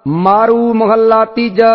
मारू महला तीजा।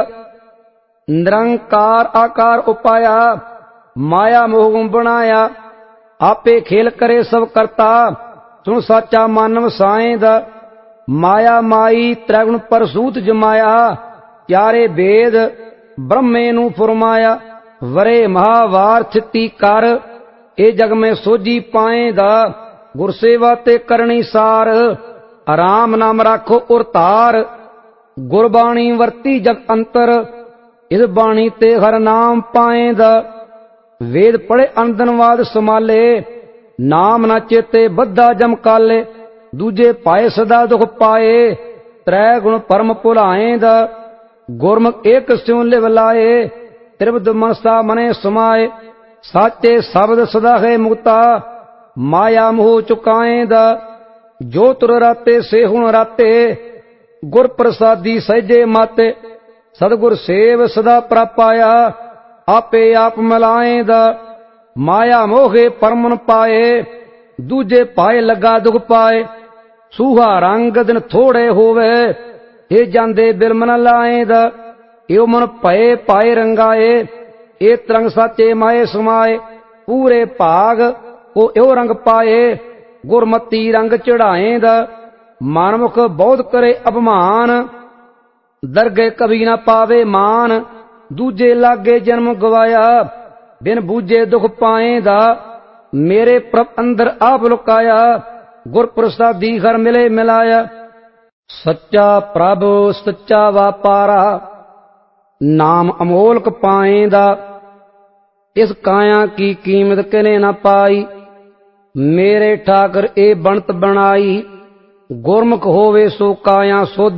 निरंकार आकार उपाया, माया मोह बनाया। आपे खेल करे सब करता, सुन साचा मानव साएं दा। माया माई त्रैगुण परसूत जमाया, प्यारे वेद ब्रह्मे नू फुरमाया। वरे महावार छिती कर, ए जग में सोजी पाएंदा। गुरसेवा ते करनी सार, आराम नाम राखो उरतार। गुरबाणी वरती जग अंतर, इस बाणी ते हर नाम पाएंदा। वेद पढ़े अंदनवाद समाले, नाम ना चेते बद्धा जम काले। दूजे पाए सदा दुख पाए, त्रै गुण परम भुलाएंदा। गुरमुख एक स्यों लिव लाए, त्रिविध मनसा मने समाए। साचे शब्द सदा है मुक्ता, माया मोह चुकाएंदा। जो तुर राते से हुण राते, गुर प्रसादी सहजे माते। सतगुर सेव सदा प्रापाया, आपे आप मिलाएंदा। माया मोहे परमन पाए, दूजे पाए लगा दुख पाए। सूहा रंग दिन थोड़े होवे, ये जांदे बिलम न लाएंदा। यो मन पए पाए रंगाए, ये तरंग साचे माए समाए। पूरे भाग को यो रंग पाए, गुरमती रंग चढ़ाएंदा। मानमुख बहुत करे अपमान, दरगे कभी न पावे मान। दूजे लागे जन्म गवाया, बिन बूझे दुख पाएंदा। मेरे प्रभ अंदर आप लुकाया, गुर प्रसादी घर मिले मिलाया। सच्चा प्रभु सच्चा वापारा, नाम अमोलक पाएंदा। इस काया की कीमत किने न पाई, मेरे ठाकर ए बनत बनाई। गुरमुख होवे सो काया सुध,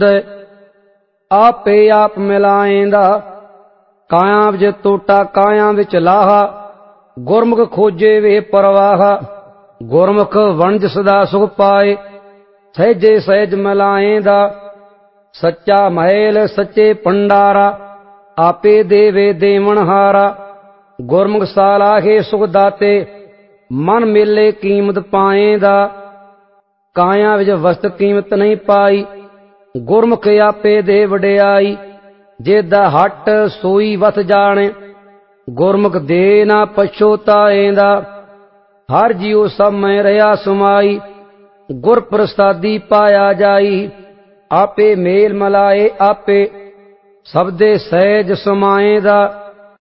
आपे आप मिलाएंदा। काया विच टोटा काया विच लाहा, गुरमुख खोजे वे परवाहा। गुरमुख वंज सदा सुख पाए, सहजे सहज मिलाएंदा। सच्चा महल सच्चे भंडारा, आपे देवे देवनहारा। गुरमुख सालाहे सुख दाते, मन मेले कीमत पाएंदा। काया विच वस्त कीमत नहीं पाई, गुरमुख आपे दे वडियाई। जेदा हट सोई वथ जाने, गुरमुख दे ना पछोताएंदा। हर जीव सब में रहा समाई, गुर प्रसादी पाया जाई। आपे मेल मलाए आपे, सबदे सहज समाएंदा।